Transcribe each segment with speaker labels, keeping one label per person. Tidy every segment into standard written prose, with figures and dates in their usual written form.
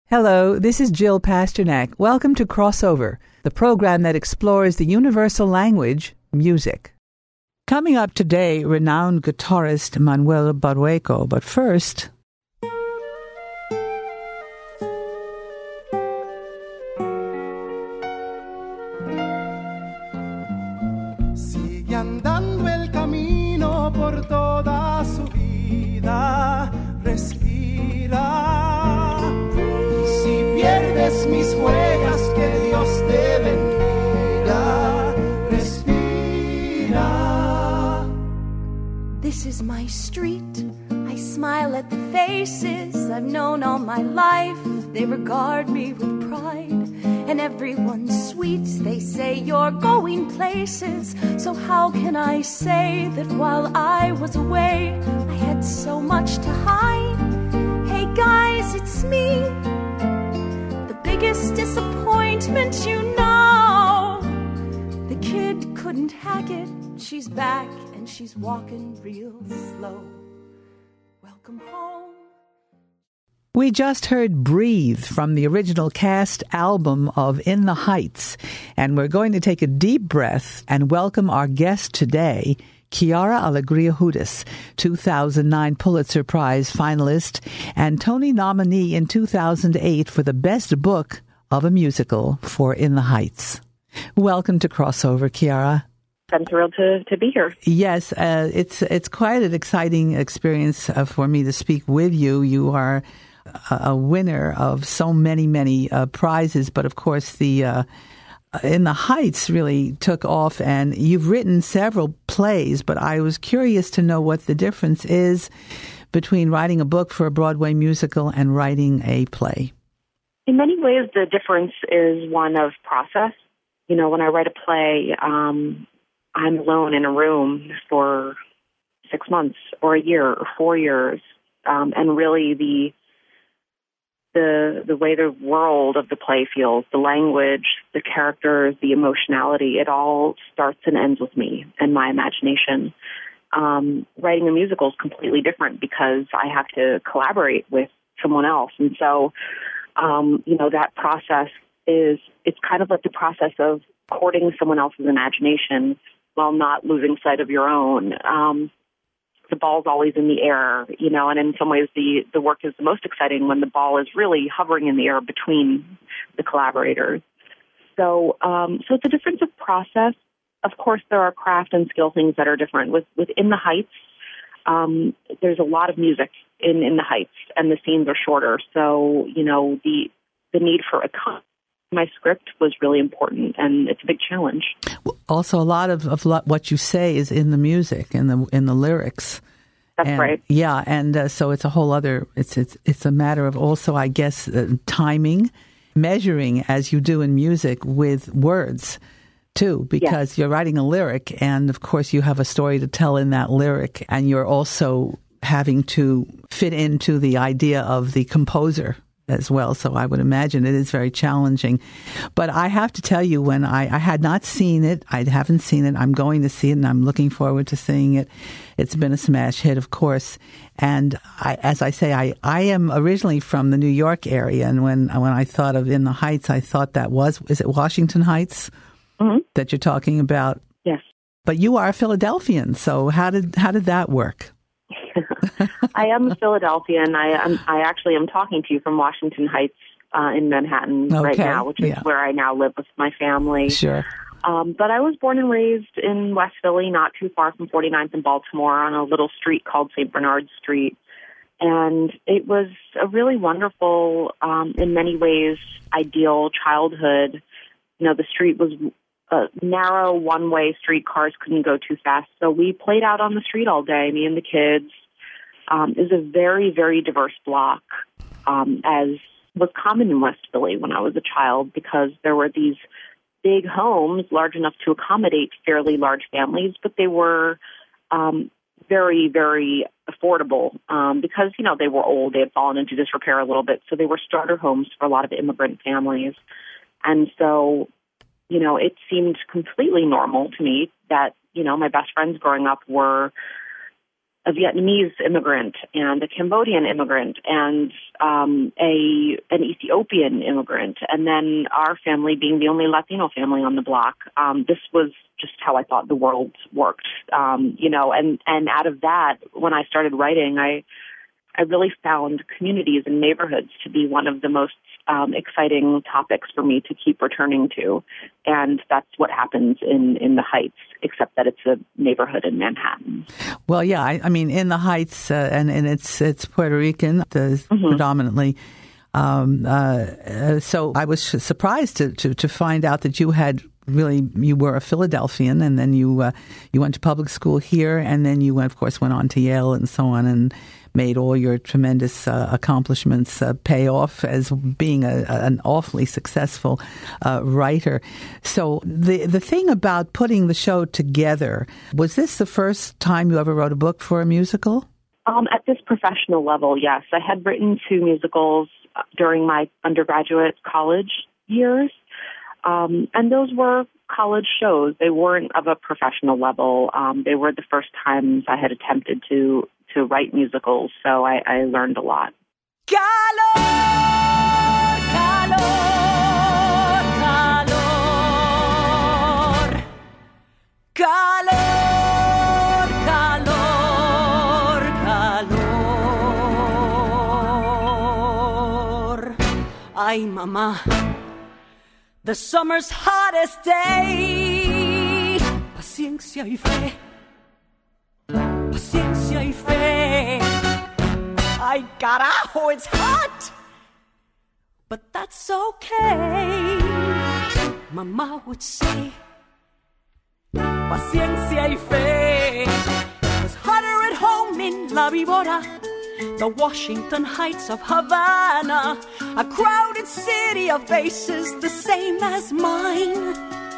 Speaker 1: Hello, this is Jill Pasternak. Welcome to Crossover, the program that explores the universal language, music. Coming up today, renowned guitarist Manuel Barrueco. But first...
Speaker 2: Sigue andando el camino por toda su vida, respira. Pierdes mis huellas, que Dios te bendiga, respira.
Speaker 3: This is my street, I smile at the faces I've known all my life. They regard me with pride, and everyone's sweet. They say you're going places, so how can I say that while I was away, I had so much to hide? Hey guys, it's me. Biggest disappointment, you know. The kid couldn't hack it. She's back and she's walking real slow. Welcome home.
Speaker 1: We just heard Breathe from the original cast album of In the Heights, and we're going to take a deep breath and welcome our guest today, Chiara Alegria Hudes, 2009 Pulitzer Prize finalist and Tony nominee in 2008 for the Best Book of a Musical for In the Heights. Welcome to Crossover, Chiara.
Speaker 4: I'm thrilled to be here.
Speaker 1: Yes, it's quite an exciting experience for me to speak with you. You are a winner of so many prizes, but of course the In the Heights really took off, and you've written several plays, but I was curious to know what the difference is between writing a book for a Broadway musical and writing a play.
Speaker 4: In many ways, the difference is one of process. You know, when I write a play, I'm alone in a room for 6 months or a year or 4 years, and really the way the world of the play feels, the language, the characters, the emotionality, it all starts and ends with me and my imagination. Writing a musical is completely different because I have to collaborate with someone else. And so, that process it's kind of like the process of courting someone else's imagination while not losing sight of your own. The ball's always in the air, and in some ways the work is the most exciting when the ball is really hovering in the air between the collaborators. So it's a difference of process. Of course, there are craft and skill things that are different. With In the Heights, there's a lot of music in the Heights, and the scenes are shorter. So, the need for my script was really important, and it's a big challenge.
Speaker 1: Also, a lot of what you say is in the music, in the lyrics.
Speaker 4: That's right.
Speaker 1: Yeah, and so it's a whole other. It's a matter of also, I guess, timing, measuring as you do in music with words too, because you're writing a lyric, and of course you have a story to tell in that lyric, and you're also having to fit into the idea of the composer as well. So I would imagine it is very challenging. But I have to tell you, when I had not seen it, I haven't seen it, I'm going to see it, and I'm looking forward to seeing it. It's been a smash hit, of course. And as I say, I am originally from the New York area, and when I thought of In the Heights, I thought is it Washington Heights that you're talking about?
Speaker 4: Yes.
Speaker 1: But you are a Philadelphian, so how did that work?
Speaker 4: I am a Philadelphian. I actually am talking to you from Washington Heights in Manhattan right now, which is where I now live with my family.
Speaker 1: Sure.
Speaker 4: But I was born and raised in West Philly, not too far from 49th and Baltimore, on a little street called St. Bernard Street. And it was a really wonderful, in many ways, ideal childhood. The street was a narrow, one-way street. Cars couldn't go too fast. So we played out on the street all day, me and the kids. It was a very, very diverse block, as was common in West Philly when I was a child, because there were these big homes large enough to accommodate fairly large families, but they were very, very affordable because, they were old. They had fallen into disrepair a little bit. So they were starter homes for a lot of immigrant families. And so, it seemed completely normal to me that, my best friends growing up were a Vietnamese immigrant and a Cambodian immigrant and an Ethiopian immigrant, and then our family being the only Latino family on the block. This was just how I thought the world worked, and out of that, when I started writing, I really found communities and neighborhoods to be one of the most exciting topics for me to keep returning to. And that's what happens in the Heights, except that it's a neighborhood in Manhattan.
Speaker 1: Well, yeah, I mean, in the Heights, and it's Puerto Rican predominantly. So I was surprised to find out that you were a Philadelphian, and then you went to public school here, and then you, of course, went on to Yale and so on, and made all your tremendous accomplishments pay off as being an awfully successful writer. So the thing about putting the show together, was this the first time you ever wrote a book for a musical?
Speaker 4: At this professional level, yes. I had written 2 musicals during my undergraduate college years, and those were college shows. They weren't of a professional level. They were the first times I had attempted to write musicals, so I learned a lot.
Speaker 5: Calor, calor, calor, calor, calor, calor. Ay, mamá, the summer's hottest day. Paciencia y fe. Paciencia y fe. Ay, carajo, it's hot. But that's okay. Mama would say, paciencia y fe. It was hotter at home in La Vibora, the Washington Heights of Havana, a crowded city of faces the same as mine.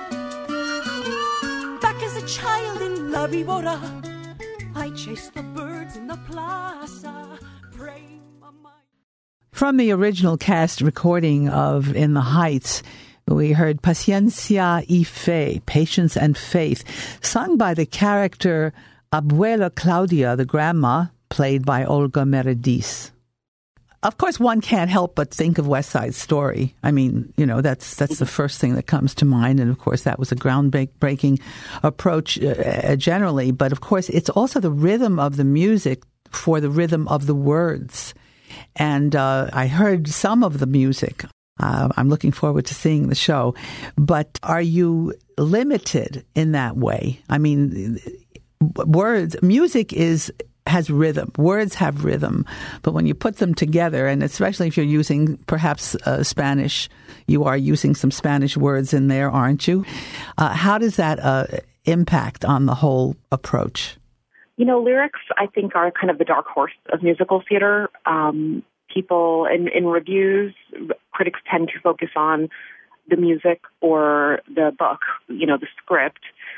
Speaker 5: Back as a child in La Vibora, I chased the birds in the plaza, praying my mind.
Speaker 1: From the original cast recording of In the Heights, we heard Paciencia y Fe, Patience and Faith, sung by the character Abuela Claudia, the grandma, played by Olga Merediz. Of course, one can't help but think of West Side Story. I mean, that's the first thing that comes to mind. And, of course, that was a groundbreaking approach generally. But, of course, it's also the rhythm of the music for the rhythm of the words. And I heard some of the music. I'm looking forward to seeing the show. But are you limited in that way? I mean, music has rhythm. Words have rhythm. But when you put them together, and especially if you're using perhaps Spanish, you are using some Spanish words in there, aren't you? How does that impact on the whole approach?
Speaker 4: Lyrics, I think, are kind of the dark horse of musical theater. People in reviews, critics tend to focus on the music or the book, the script.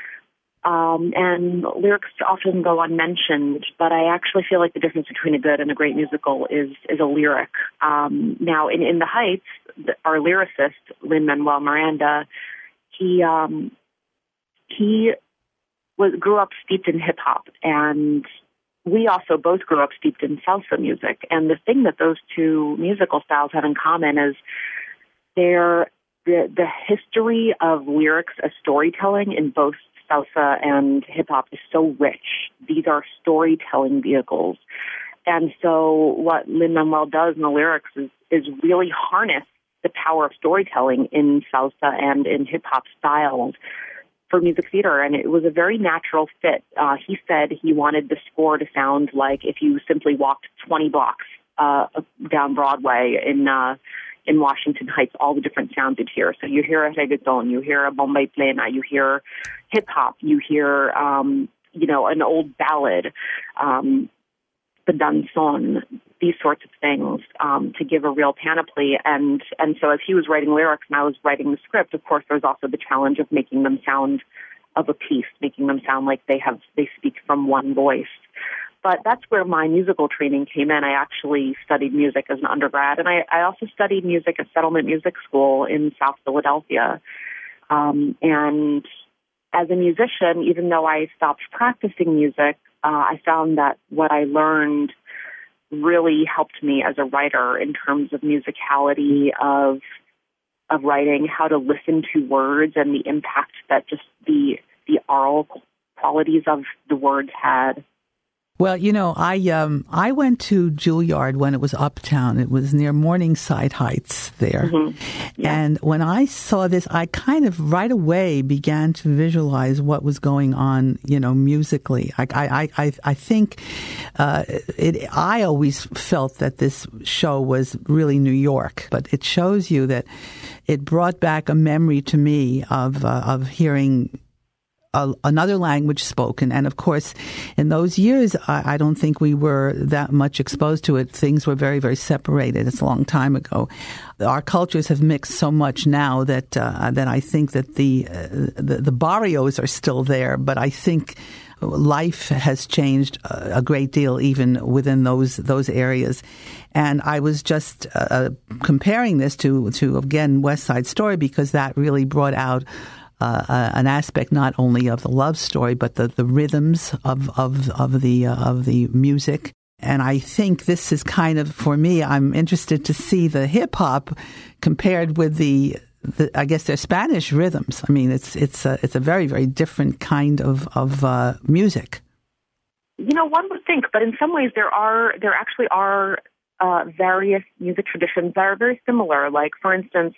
Speaker 4: And lyrics often go unmentioned, but I actually feel like the difference between a good and a great musical is a lyric. Now, in The Heights, our lyricist, Lin-Manuel Miranda, he grew up steeped in hip-hop, and we also both grew up steeped in salsa music. And the thing that those two musical styles have in common is the history of lyrics as storytelling in both salsa and hip-hop is so rich. These are storytelling vehicles. And so what Lin-Manuel does in the lyrics is really harness the power of storytelling in salsa and in hip-hop styles for music theater, and it was a very natural fit. He said he wanted the score to sound like if you simply walked 20 blocks down Broadway in Washington Heights, all the different sounds you'd hear. So you hear a reggaeton, you hear a bomba y plena, you hear hip-hop, you hear, an old ballad, the danzón, these sorts of things, to give a real panoply. And so as he was writing lyrics and I was writing the script, of course, there's also the challenge of making them sound of a piece, making them sound like they speak from one voice. But that's where my musical training came in. I actually studied music as an undergrad, and I also studied music at Settlement Music School in South Philadelphia. And as a musician, even though I stopped practicing music, I found that what I learned really helped me as a writer in terms of musicality of writing, how to listen to words and the impact that just the oral qualities of the words had.
Speaker 1: Well, I went to Juilliard when it was uptown. It was near Morningside Heights there. Mm-hmm. Yeah. And when I saw this, I kind of right away began to visualize what was going on, musically. I think I always felt that this show was really New York, but it shows you that it brought back a memory to me of hearing another language spoken. And of course, in those years, I don't think we were that much exposed to it. Things were very, very separated. It's a long time ago. Our cultures have mixed so much now that I think that the barrios are still there, but I think life has changed a great deal even within those areas. And I was just comparing this to again West Side Story, because that really brought out an aspect not only of the love story, but the rhythms of the music. And I think this is kind of, for me, I'm interested to see the hip hop compared with the I guess they're Spanish rhythms. I mean, it's a very, very different kind of music.
Speaker 4: One would think, but in some ways there actually are various music traditions that are very similar. Like, for instance,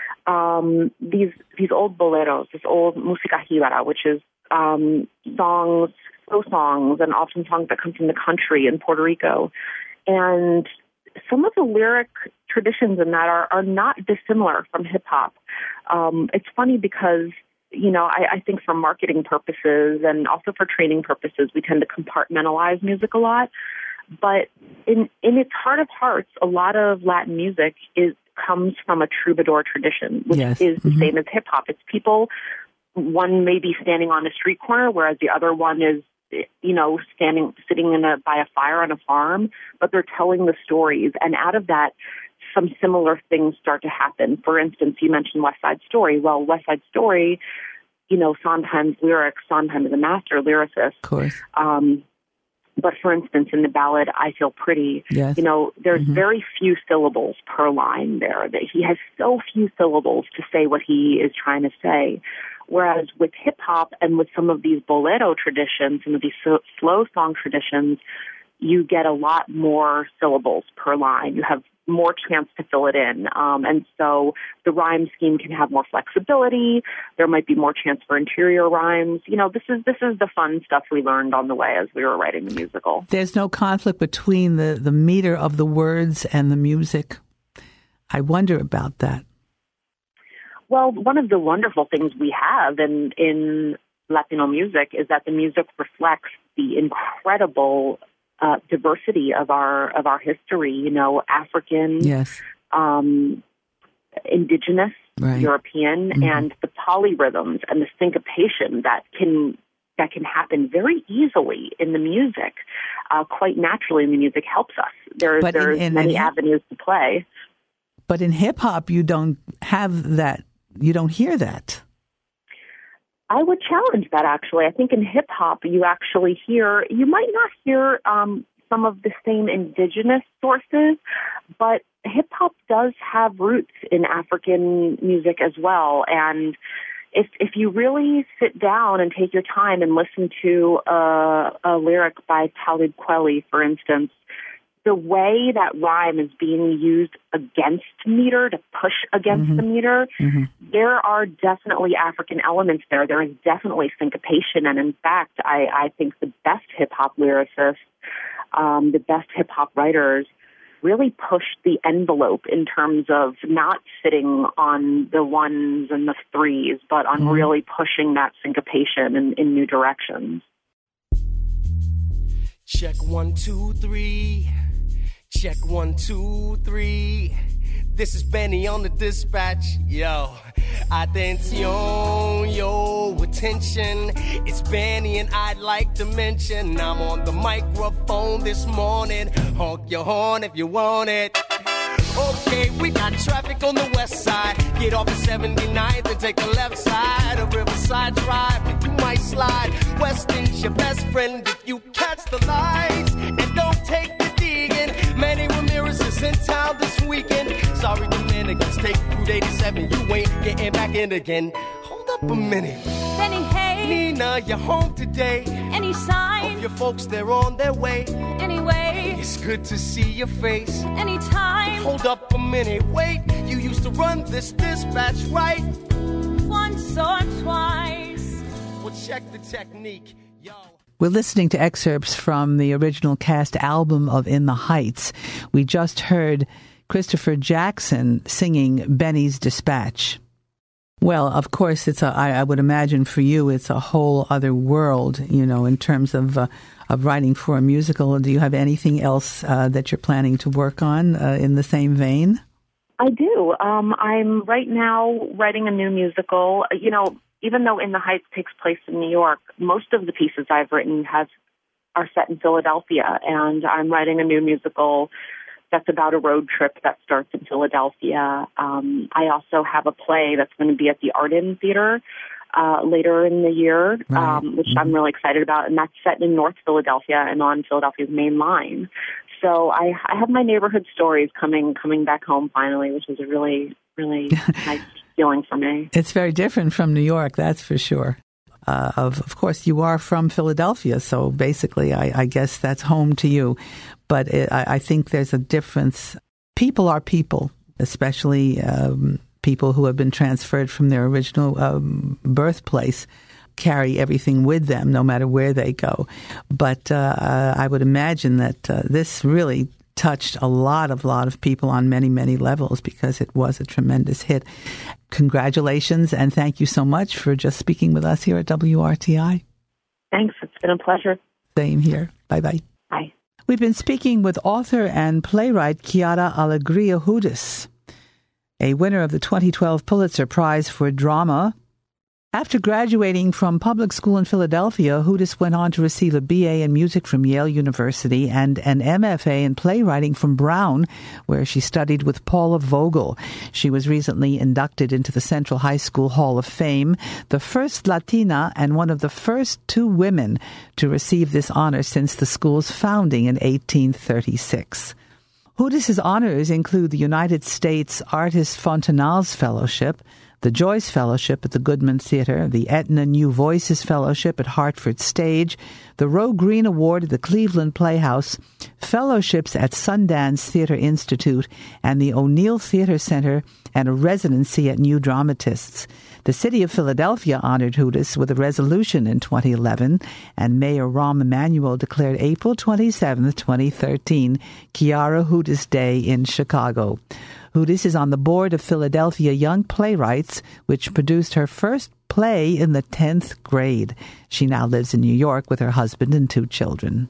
Speaker 4: these old boleros, this old música jíbara, which is songs, slow songs, and often songs that come from the country in Puerto Rico. And some of the lyric traditions in that are not dissimilar from hip-hop. It's funny because, I think for marketing purposes and also for training purposes, we tend to compartmentalize music a lot. But in its heart of hearts, a lot of Latin music comes from a troubadour tradition, which is the same as hip-hop. It's people, one may be standing on a street corner, whereas the other one is, sitting by a fire on a farm, but they're telling the stories. And out of that, some similar things start to happen. For instance, you mentioned West Side Story. Well, West Side Story, Sondheim's lyrics, Sondheim is a master lyricist. Of course. But for instance, in the ballad, I Feel Pretty, there's very few syllables per line there. That he has so few syllables to say what he is trying to say. Whereas with hip-hop and with some of these bolero traditions, some of these slow song traditions, you get a lot more syllables per line. You have more chance to fill it in. And so the rhyme scheme can have more flexibility. There might be more chance for interior rhymes. This is the fun stuff we learned on the way as we were writing the musical.
Speaker 1: There's no conflict between the meter of the words and the music. I wonder about that.
Speaker 4: Well, one of the wonderful things we have in Latino music is that the music reflects the incredible diversity of our history. African, indigenous, right, European, and the polyrhythms and the syncopation that can happen very easily in the music, quite naturally in the music helps us. There's many avenues to play.
Speaker 1: But in hip hop, you don't have that. You don't hear that.
Speaker 4: I would challenge that, actually. I think in hip-hop, you might not hear some of the same indigenous sources, but hip-hop does have roots in African music as well. And if you really sit down and take your time and listen to a lyric by Talib Kweli, for instance, the way that rhyme is being used against meter, to push against the meter, there are definitely African elements there. There is definitely syncopation. And in fact, I think the best hip-hop lyricists, the best hip-hop writers really push the envelope in terms of not sitting on the ones and the threes, but on really pushing that syncopation in new directions.
Speaker 2: Check 1, 2, 3. Check 1, 2, 3. This is Benny on the dispatch. Yo, attention, yo, attention. It's Benny and I'd like to mention I'm on the microphone this morning. Honk your horn if you want it. Okay, we got traffic on the west side. Get off the 79th and take the left side of Riverside Drive. You might slide. Weston's your best friend if you catch weekend. Sorry, Dominicans, take Route 87. You ain't getting back in again. Hold up a minute.
Speaker 5: Benny, hey.
Speaker 2: Nina, you're home today.
Speaker 5: Any sign?
Speaker 2: Hope your folks, they're on their way.
Speaker 5: Anyway.
Speaker 2: It's good to see your face.
Speaker 5: Anytime.
Speaker 2: Hold up a minute, wait. You used to run this dispatch, right?
Speaker 5: Once or twice.
Speaker 2: Well, check the technique, yo.
Speaker 1: We're listening to excerpts from the original cast album of In the Heights. We just heard Christopher Jackson singing Benny's Dispatch. Well, of course, I would imagine for you it's a whole other world, in terms of writing for a musical. Do you have anything else that you're planning to work on in the same vein?
Speaker 4: I do. I'm right now writing a new musical. Even though In the Heights takes place in New York, most of the pieces I've written are set in Philadelphia, and I'm writing a new musical that's about a road trip that starts in Philadelphia. I also have a play that's going to be at the Arden Theater later in the year, right. Which I'm really excited about, and that's set in North Philadelphia and on Philadelphia's main line. So I have my neighborhood stories coming back home finally, which is a really, really nice feeling for me.
Speaker 1: It's very different from New York, that's for sure. Of course, you are from Philadelphia, so basically I guess that's home to you. But I think there's a difference. People are people, especially people who have been transferred from their original birthplace, carry everything with them no matter where they go. But I would imagine that this really touched a lot of people on many, many levels because it was a tremendous hit. Congratulations, and thank you so much for just speaking with us here at WRTI.
Speaker 4: Thanks. It's been a pleasure.
Speaker 1: Same here. Bye-bye.
Speaker 4: Bye.
Speaker 1: We've been speaking with author and playwright Chiara Alegria Hudes, a winner of the 2012 Pulitzer Prize for Drama. After graduating from public school in Philadelphia, Hudes went on to receive a BA in music from Yale University and an MFA in playwriting from Brown, where she studied with Paula Vogel. She was recently inducted into the Central High School Hall of Fame, the first Latina and one of the first 2 women to receive this honor since the school's founding in 1836. Hudes' honors include the United States Artist Fontanals Fellowship, the Joyce Fellowship at the Goodman Theater, the Etna New Voices Fellowship at Hartford Stage, the Roe Green Award at the Cleveland Playhouse, fellowships at Sundance Theater Institute and the O'Neill Theater Center, and a residency at New Dramatists. The city of Philadelphia honored Hudes with a resolution in 2011, and Mayor Rahm Emanuel declared April 27, 2013, Chiara Hudes Day in Chicago. Hudes is on the board of Philadelphia Young Playwrights, which produced her first play in the 10th grade. She now lives in New York with her husband and 2 children.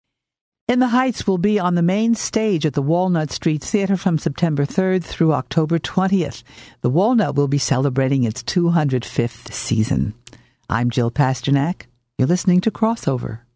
Speaker 1: In the Heights will be on the main stage at the Walnut Street Theater from September 3rd through October 20th. The Walnut will be celebrating its 205th season. I'm Jill Pasternak. You're listening to Crossover.